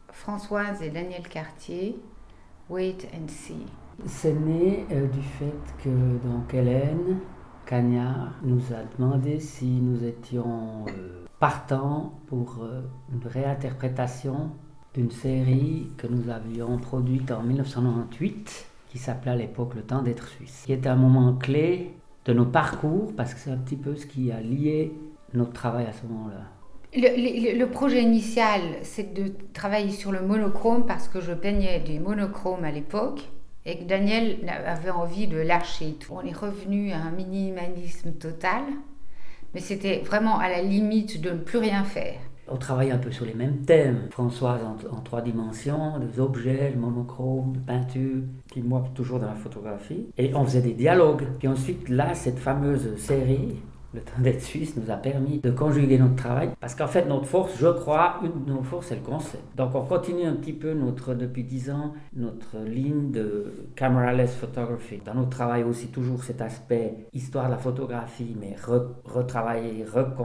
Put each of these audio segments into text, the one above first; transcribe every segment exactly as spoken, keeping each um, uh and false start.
Françoise et Daniel Cartier, Wait and See. C'est né euh, du fait que donc Hélène Cagnard nous a demandé si nous étions euh, partants pour euh, une réinterprétation d'une série que nous avions produite en dix-neuf cent quatre-vingt-dix-huit, qui s'appelait à l'époque Le Temps d'être Suisse, qui était un moment clé de nos parcours, parce que c'est un petit peu ce qui a lié notre travail à ce moment-là. Le, le, le projet initial, c'est de travailler sur le monochrome parce que je peignais des monochromes à l'époque et que Daniel avait envie de lâcher tout. On est revenu à un minimalisme total, mais c'était vraiment à la limite de ne plus rien faire. On travaille un peu sur les mêmes thèmes. Françoise en, en trois dimensions, des objets, le monochrome, de peinture, puis moi toujours dans la photographie. Et on faisait des dialogues. Puis ensuite, là, cette fameuse série, Le Temps d'être Suisse, nous a permis de conjuguer notre travail. Parce qu'en fait, notre force, je crois, une de nos forces, c'est le concept. Donc on continue un petit peu, notre, depuis dix ans, notre ligne de camera-less photography. Dans notre travail aussi, toujours cet aspect histoire de la photographie, mais re, retravailler,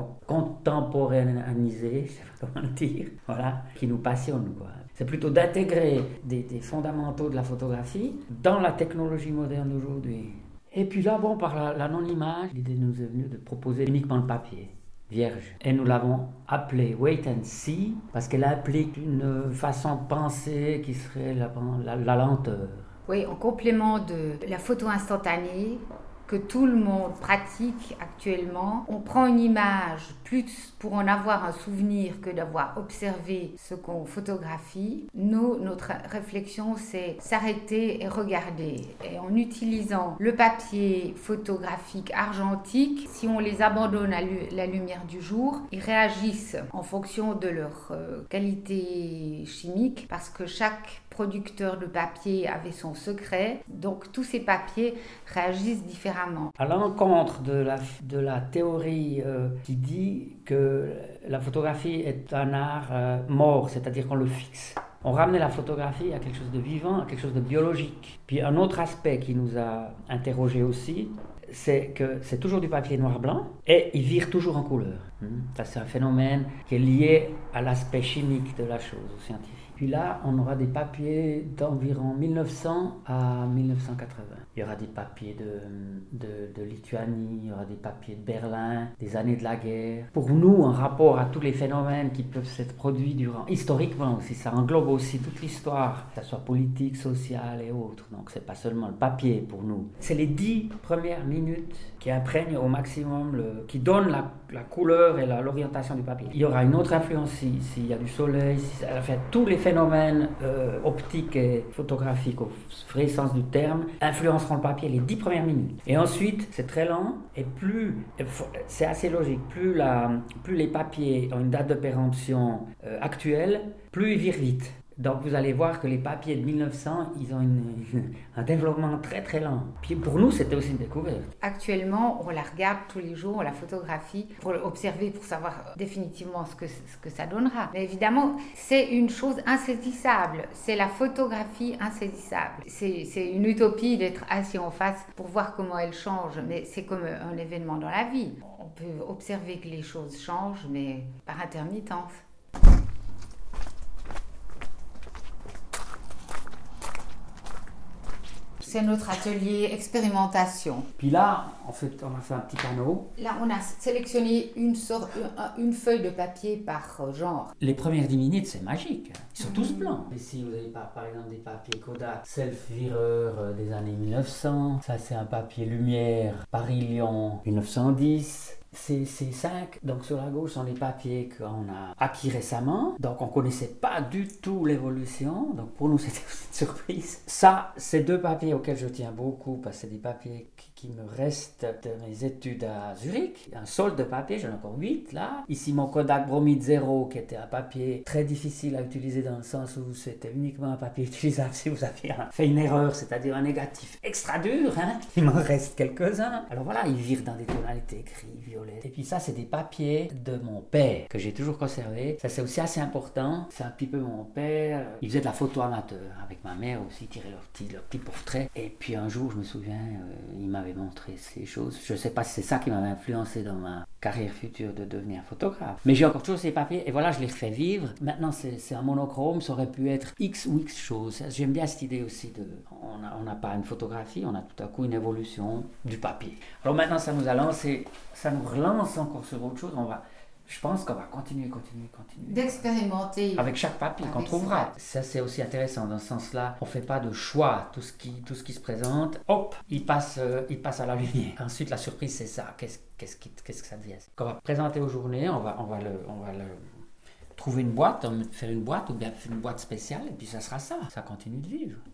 recontemporanéiser, je ne sais pas comment le dire, voilà, qui nous passionne, quoi. C'est plutôt d'intégrer des, des fondamentaux de la photographie dans la technologie moderne d'aujourd'hui. Et puis là, bon, par la, l'anonymat, l'idée nous est venue de proposer uniquement le papier, vierge. Et nous l'avons appelé Wait and See, parce qu'elle implique une façon de penser qui serait la, la, la lenteur. Oui, en complément de la photo instantanée que tout le monde pratique actuellement, on prend une image plus pour en avoir un souvenir que d'avoir observé ce qu'on photographie. Nous, notre réflexion, c'est s'arrêter et regarder. Et en utilisant le papier photographique argentique, si on les abandonne à la lumière du jour, ils réagissent en fonction de leur qualité chimique, parce que chaque producteur de papier avait son secret, donc tous ces papiers réagissent différemment. À l'encontre de la, de la théorie euh, qui dit que la photographie est un art euh, mort, c'est-à-dire qu'on le fixe. On ramenait la photographie à quelque chose de vivant, à quelque chose de biologique. Puis un autre aspect qui nous a interrogés aussi, c'est que c'est toujours du papier noir-blanc et il vire toujours en couleur. Ça, c'est un phénomène qui est lié à l'aspect chimique de la chose, scientifique. Puis là, on aura des papiers d'environ mille neuf cents à mille neuf cent quatre-vingts. Il y aura des papiers de, de, de Lituanie, il y aura des papiers de Berlin, des années de la guerre. Pour nous, en rapport à tous les phénomènes qui peuvent s'être produits durant, historiquement aussi, ça englobe aussi toute l'histoire, que ce soit politique, sociale et autres. Donc c'est pas seulement le papier pour nous. C'est les dix premières minutes qui imprègnent au maximum, le, qui donnent la, la couleur et la, l'orientation du papier. Il y aura une autre influence s'il si y a du soleil, si, enfin tous les phénomènes euh, optiques et photographiques au vrai sens du terme influenceront le papier les dix premières minutes. Et ensuite, c'est très lent et plus, c'est assez logique, plus, la, plus les papiers ont une date de péremption euh, actuelle, plus ils virent vite. Donc vous allez voir que les papiers de mille neuf cents, ils ont une, une, un développement très très lent. Puis pour nous, c'était aussi une découverte. Actuellement, on la regarde tous les jours, on la photographie pour observer, pour savoir définitivement ce que, ce que ça donnera. Mais évidemment, c'est une chose insaisissable. C'est la photographie insaisissable. C'est, c'est une utopie d'être assis en face pour voir comment elle change. Mais c'est comme un événement dans la vie. On peut observer que les choses changent, mais par intermittence. C'est notre atelier expérimentation. Puis là, en fait, on a fait un petit panneau. Là, on a sélectionné une, sorte, une feuille de papier par genre. Les premières dix minutes, c'est magique. Ils sont mmh. tous blancs. Ici, vous avez par, par exemple des papiers Kodak Self-Vireur des années mille neuf cents. Ça, c'est un papier Lumière Paris-Lyon mille neuf cent dix. Ces, ces cinq, donc sur la gauche, sont les papiers qu'on a acquis récemment. Donc on ne connaissait pas du tout l'évolution. Donc pour nous, c'était aussi une surprise. Ça, c'est deux papiers auxquels je tiens beaucoup parce que c'est des papiers qui, qui me restent de mes études à Zurich. Un solde de papier, j'en ai encore huit là. Ici, mon Kodak Bromide Zero, qui était un papier très difficile à utiliser dans le sens où c'était uniquement un papier utilisable si vous aviez fait une erreur, c'est-à-dire un négatif extra dur. Hein. Il m'en reste quelques-uns. Alors voilà, ils virent dans des tonalités gris, violet. Et puis ça, c'est des papiers de mon père que j'ai toujours conservé. Ça, c'est aussi assez important. C'est un petit peu mon père. Il faisait de la photo amateur avec ma mère aussi, tirait leur petit, leur petit portrait. Et puis un jour, je me souviens, euh, il m'avait montrer ces choses. Je ne sais pas si c'est ça qui m'a influencé dans ma carrière future de devenir photographe. Mais j'ai encore toujours ces papiers et voilà, je les refais vivre. Maintenant, c'est, c'est un monochrome, ça aurait pu être X ou X choses. J'aime bien cette idée aussi de... On n'a pas une photographie, on a tout à coup une évolution du papier. Alors maintenant, ça nous a lancé, ça nous relance encore sur autre chose. On va... Je pense qu'on va continuer, continuer, continuer. D'expérimenter. Avec chaque papier qu'on trouvera. Ça. ça, c'est aussi intéressant. Dans ce sens-là, on ne fait pas de choix. Tout ce qui, tout ce qui se présente, hop, il passe, euh, il passe à la lumière. Ensuite, la surprise, c'est ça. Qu'est-ce, qu'est-ce, qui, qu'est-ce que ça devient? Qu'on va présenter aux journées, on va, on va, le, on va le, trouver une boîte, faire une boîte ou bien faire une boîte spéciale, et puis ça sera ça. Ça continue de vivre.